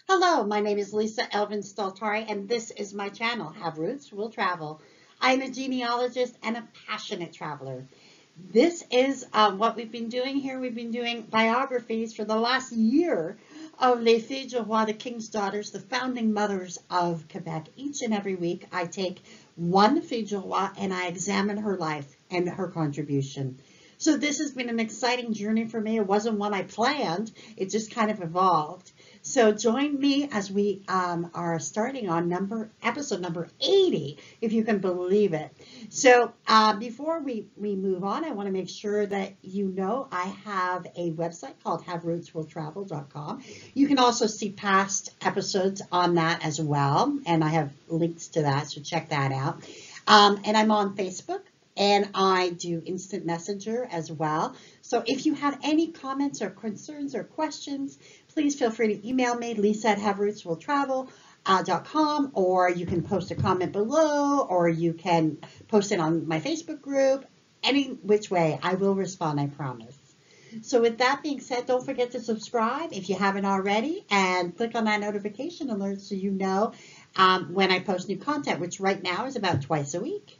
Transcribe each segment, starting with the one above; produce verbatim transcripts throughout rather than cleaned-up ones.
Hello, my name is Lisa Elvin Staltari, and this is my channel, Have Roots, Will Travel. I'm a genealogist and a passionate traveler. This is uh, what we've been doing here. We've been doing biographies for the last year of Les Filles du Roi, the King's Daughters, the founding mothers of Quebec. Each and every week, I take one Fille du Roi and I examine her life and her contribution. So this has been an exciting journey for me. It wasn't one I planned. It just kind of evolved. So join me as we um, are starting on number episode number eighty, if you can believe it. So uh, before we, we move on, I want to make sure that you know I have a website called have roots will travel dot com. You can also see past episodes on that as well, and I have links to that, so check that out. Um, and I'm on Facebook. And I do instant messenger as well. So if you have any comments or concerns or questions, please feel free to email me, Lisa at have roots will travel dot com, or you can post a comment below, or you can post it on my Facebook group. Any which way, I will respond, I promise. So with that being said, don't forget to subscribe if you haven't already, and click on that notification alert so you know um, when I post new content, which right now is about twice a week.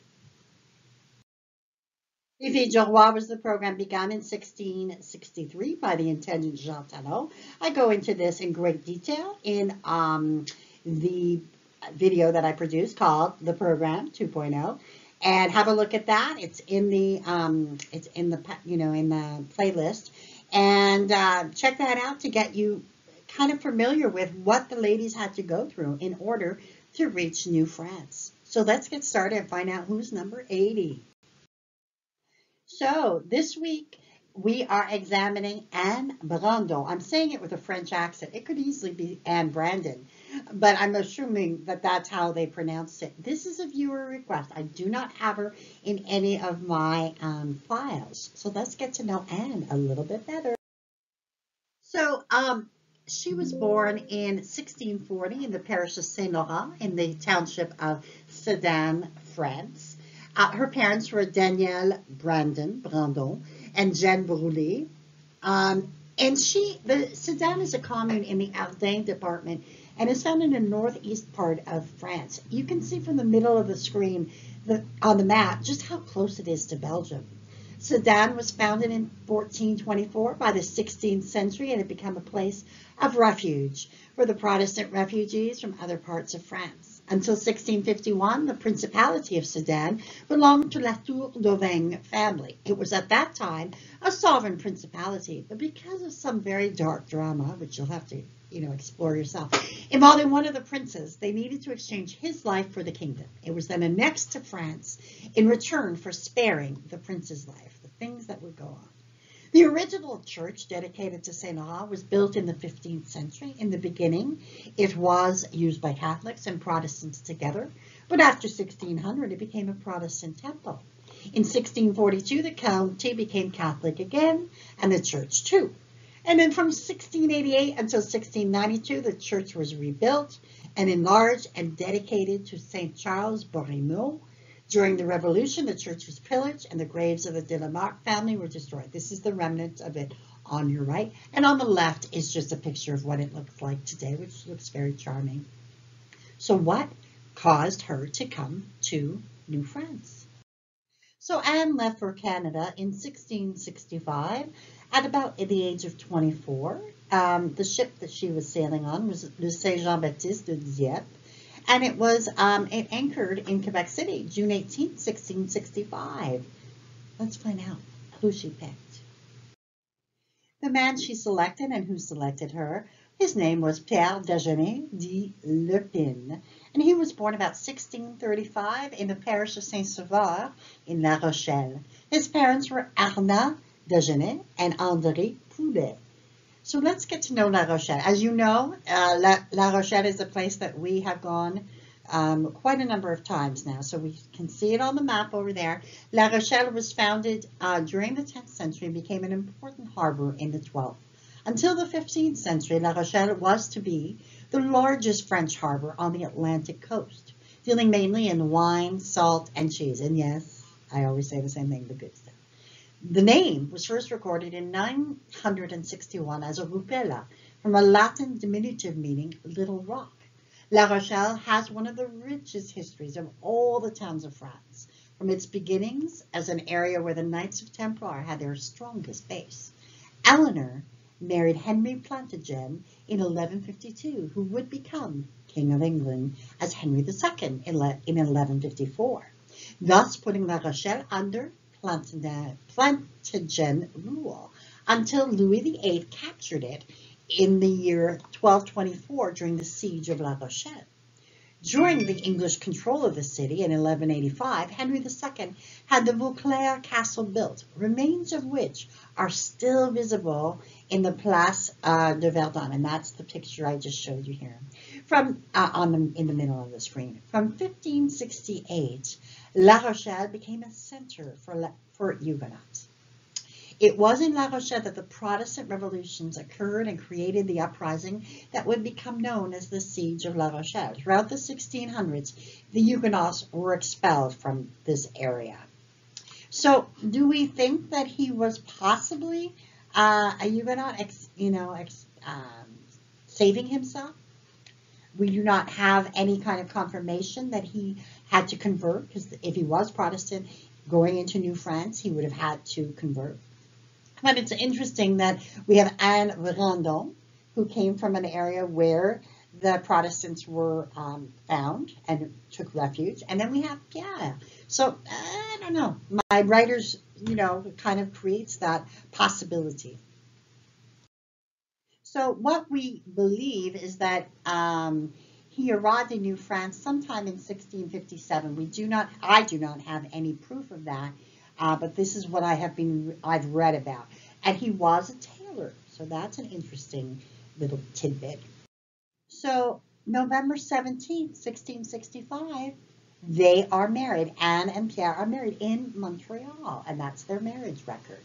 Les Filles du Roi was the program begun in sixteen sixty-three by the intendant Jean Talon. I go into this in great detail in um, the video that I produced called The Program two point oh, and have a look at that. It's in the um, it's in the you know in the playlist, and uh, check that out to get you kind of familiar with what the ladies had to go through in order to reach New France. So let's get started and find out who's number eighty. So this week we are examining Anne Brandon. I'm saying it with a French accent. It could easily be Anne Brandon, but I'm assuming that that's how they pronounced it. This is a viewer request. I do not have her in any of my um, files. So let's get to know Anne a little bit better. So um, she was born in sixteen forty in the parish of Saint-Laurent in the township of Sedan, France. Uh, her parents were Danielle Brandon, Brandon and Jeanne Brulé. Um, and she, the Sedan is a commune in the Ardennes department and is found in the northeast part of France. You can see from the middle of the screen the, on the map just how close it is to Belgium. Sedan was founded in fourteen twenty-four by the sixteenth century, and it became a place of refuge for the Protestant refugees from other parts of France. Until sixteen fifty-one, the Principality of Sedan belonged to La Tour d'Auvergne family. It was at that time a sovereign principality, but because of some very dark drama, which you'll have to you know, explore yourself, involving one of the princes, they needed to exchange his life for the kingdom. It was then annexed to France in return for sparing the prince's life, the things that would go on. The original church dedicated to Saint Laurent was built in the fifteenth century. In the beginning, it was used by Catholics and Protestants together, but after sixteen hundred, it became a Protestant temple. In sixteen forty-two, the county became Catholic again, and the church too. And then from sixteen eighty-eight until sixteen ninety-two, the church was rebuilt and enlarged and dedicated to Saint Charles Borromeo. During the Revolution, the church was pillaged and the graves of the de la Marck family were destroyed. This is the remnant of it on your right. And on the left is just a picture of what it looks like today, which looks very charming. So what caused her to come to New France? So Anne left for Canada in sixteen sixty-five at about the age of twenty-four. Um, the ship that she was sailing on was Le Saint Jean-Baptiste de Dieppe. And it was, um, it anchored in Quebec City, June eighteenth, sixteen sixty-five. Let's find out who she picked. The man she selected and who selected her, his name was Pierre Déjeuner de Lepine. And he was born about sixteen thirty-five in the parish of Saint-Sauveur in La Rochelle. His parents were Arnaud Déjeuner and André Poulet. So let's get to know La Rochelle. As you know, uh, La, La Rochelle is a place that we have gone um, quite a number of times now. So we can see it on the map over there. La Rochelle was founded uh, during the tenth century and became an important harbor in the twelfth. Until the fifteenth century, La Rochelle was to be the largest French harbor on the Atlantic coast, dealing mainly in wine, salt, and cheese. And yes, I always say the same thing, the good stuff. The name was first recorded in nine hundred sixty-one as a Rupella, from a Latin diminutive meaning little rock. La Rochelle has one of the richest histories of all the towns of France, from its beginnings as an area where the Knights of Templar had their strongest base. Eleanor married Henry Plantagen in eleven fifty-two, who would become King of England as Henry the Second in eleven fifty-four, thus putting La Rochelle under Plantagen rule until Louis the Eighth captured it in the year twelve twenty-four during the Siege of La Rochelle. During the English control of the city in eleven eighty-five, Henry the Second had the Vauclair Castle built, remains of which are still visible in the Place uh, de Verdun, and that's the picture I just showed you here, from uh, on the, in the middle of the screen. From fifteen sixty-eight, La Rochelle became a center for, La, for Huguenots. It was in La Rochelle that the Protestant revolutions occurred and created the uprising that would become known as the Siege of La Rochelle. Throughout the sixteen hundreds, the Huguenots were expelled from this area. So, do we think that he was possibly uh, a Huguenot, ex, you know, ex, um, saving himself? We do not have any kind of confirmation that he had to convert, because if he was Protestant going into New France, he would have had to convert. But it's interesting that we have Anne Brandon, who came from an area where the Protestants were um, found and took refuge. And then we have Pierre. So, I don't know. My writers, you know, kind of creates that possibility. So what we believe is that um, he arrived in New France sometime in sixteen fifty-seven. We do not, I do not have any proof of that. Uh, but this is what I have been, I've read about. And he was a tailor, so that's an interesting little tidbit. So November seventeenth, sixteen sixty-five, they are married. Anne and Pierre are married in Montreal, and that's their marriage record.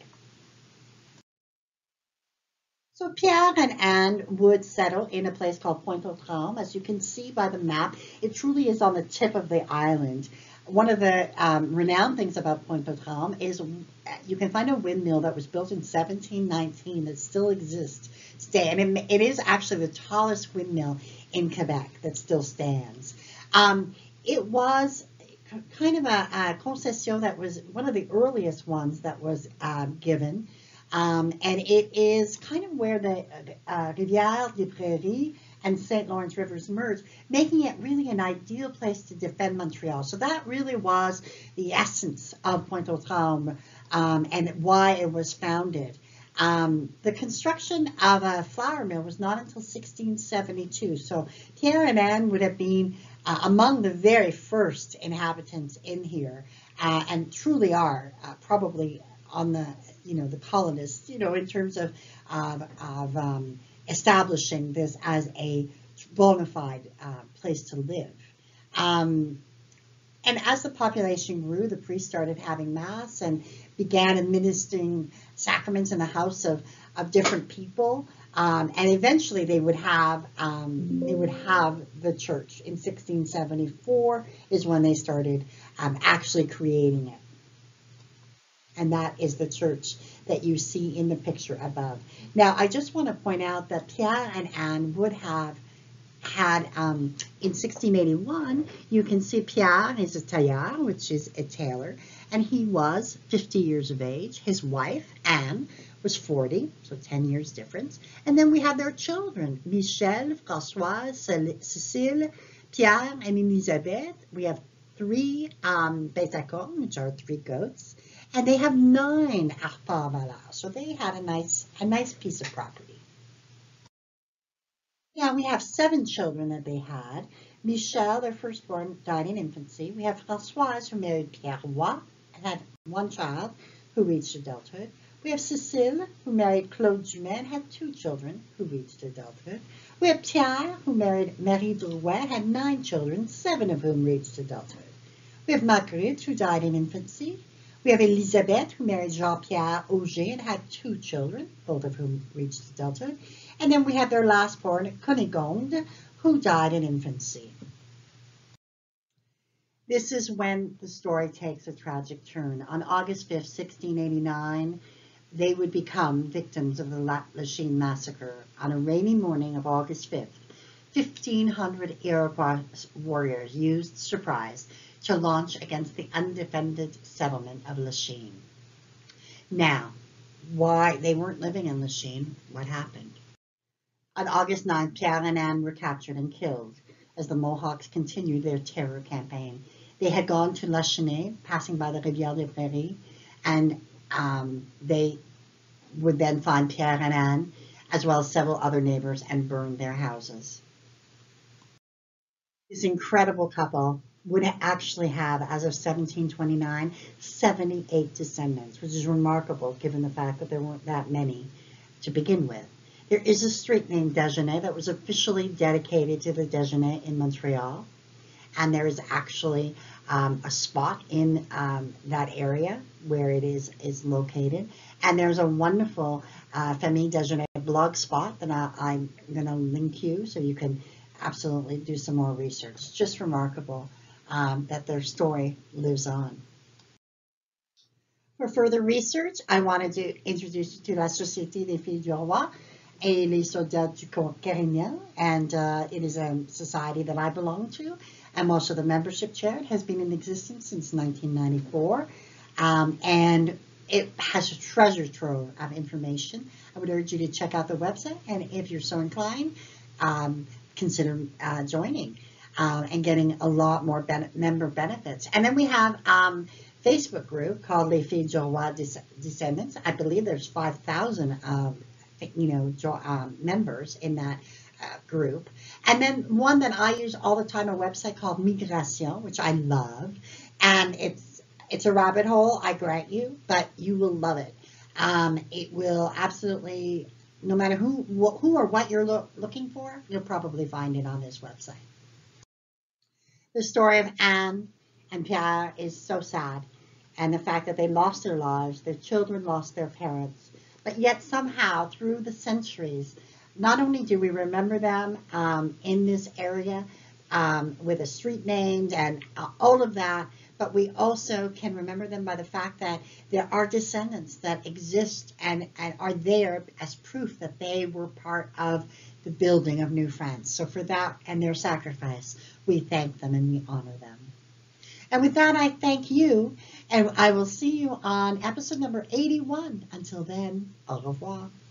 So Pierre and Anne would settle in a place called Pointe-aux-Trembles. As you can see by the map, it truly is on the tip of the island. One of the um, renowned things about Pointe-aux-Trembles is you can find a windmill that was built in seventeen nineteen that still exists today. And it, it is actually the tallest windmill in Quebec that still stands. Um, it was kind of a, a concession that was one of the earliest ones that was uh, given. Um, and it is kind of where the uh, Rivière des Prairies and Saint Lawrence Rivers merge, making it really an ideal place to defend Montreal. So that really was the essence of Pointe-aux-Trembles um, and why it was founded. Um, the construction of a flour mill was not until sixteen seventy-two. So Pierre and Anne would have been uh, among the very first inhabitants in here uh, and truly are uh, probably on the, you know, the colonists, you know, in terms of, of, of um, establishing this as a bona fide uh, place to live. Um, and as the population grew, the priests started having mass and began administering sacraments in the house of, of different people. Um, and eventually they would have um, they would have the church. In sixteen seventy-four is when they started um, actually creating it. And that is the church that you see in the picture above. Now, I just want to point out that Pierre and Anne would have had, um, in sixteen eighty-one, you can see Pierre is a tailleur, which is a tailor, and he was fifty years of age. His wife, Anne, was forty, so ten years difference. And then we have their children, Michel, Françoise, Cécile, Pierre, and Elisabeth. We have three um, bêtes à cornes, which are three goats. And they have nine arpents, so they had a nice, a nice piece of property. Yeah, we have seven children that they had. Michel, their firstborn, died in infancy. We have Françoise, who married Pierre Roy and had one child who reached adulthood. We have Cécile, who married Claude Dumais and had two children who reached adulthood. We have Pierre, who married Marie Drouet and had nine children, seven of whom reached adulthood. We have Marguerite, who died in infancy. We have Elisabeth, who married Jean-Pierre Auger and had two children, both of whom reached adulthood. And then we have their last born, Cunegonde, who died in infancy. This is when the story takes a tragic turn. On August fifth, sixteen eighty-nine, they would become victims of the Lachine massacre on a rainy morning of August fifth. fifteen hundred Iroquois warriors used surprise to launch against the undefended settlement of Lachine. Now, why they weren't living in Lachine? What happened? On August ninth, Pierre and Anne were captured and killed as the Mohawks continued their terror campaign. They had gone to Lachine, passing by the Rivière des Prairies, and um, they would then find Pierre and Anne, as well as several other neighbors, and burn their houses. This incredible couple would actually have, as of seventeen twenty-nine, seventy-eight descendants, which is remarkable given the fact that there weren't that many to begin with. There is a street named Déjeuner that was officially dedicated to the Déjeuner in Montreal, and there is actually um, a spot in um, that area where it is, is located, and there's a wonderful uh, Famille Déjeuner blog spot that I, I'm going to link you so you can absolutely do some more research. It's just remarkable um, that their story lives on. For further research, I wanted to introduce you to La Société des Filles du Roi et les Soldats du Carignan, and uh, it is a society that I belong to. I'm also the membership chair. It has been in existence since nineteen ninety-four, um, and it has a treasure trove of information. I would urge you to check out the website, and if you're so inclined, um, consider uh, joining uh, and getting a lot more ben member benefits. And then we have um, Facebook group called Les Filles du Roi Descendants. I believe there's five thousand um, you know um, members in that uh, group. And then one that I use all the time, a website called Migration, which I love, and it's it's a rabbit hole, I grant you, but you will love it. Um, it will absolutely, no matter who, who or what you're lo looking for, you'll probably find it on this website. The story of Anne and Pierre is so sad, and the fact that they lost their lives, their children lost their parents, but yet somehow through the centuries, not only do we remember them um, in this area um, with a street named and uh, all of that, but we also can remember them by the fact that there are descendants that exist and, and are there as proof that they were part of the building of New France. So for that and their sacrifice, we thank them and we honor them. And with that, I thank you, and I will see you on episode number eighty-one. Until then, au revoir.